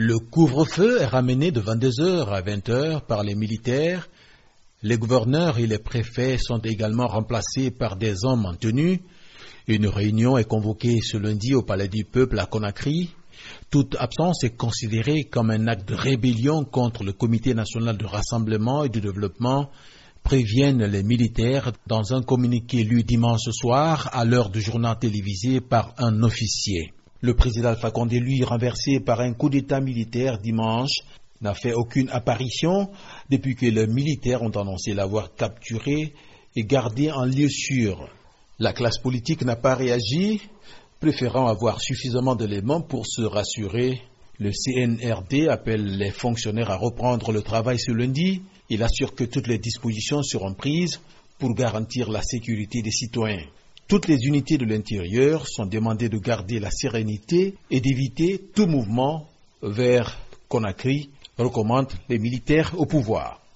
Le couvre-feu est ramené de 22 heures à 20 heures par les militaires. Les gouverneurs et les préfets sont également remplacés par des hommes en tenue. Une réunion est convoquée ce lundi au Palais du Peuple à Conakry. Toute absence est considérée comme un acte de rébellion contre le Comité national de rassemblement et de développement, préviennent les militaires dans un communiqué lu dimanche soir à l'heure du journal télévisé par un officier. Le président Alpha Condé, lui, renversé par un coup d'État militaire dimanche, n'a fait aucune apparition depuis que les militaires ont annoncé l'avoir capturé et gardé en lieu sûr. La classe politique n'a pas réagi, préférant avoir suffisamment d'éléments pour se rassurer. Le CNRD appelle les fonctionnaires à reprendre le travail ce lundi. Il assure que toutes les dispositions seront prises pour garantir la sécurité des citoyens. Toutes les unités de l'intérieur sont demandées de garder la sérénité et d'éviter tout mouvement vers Conakry, recommandent les militaires au pouvoir.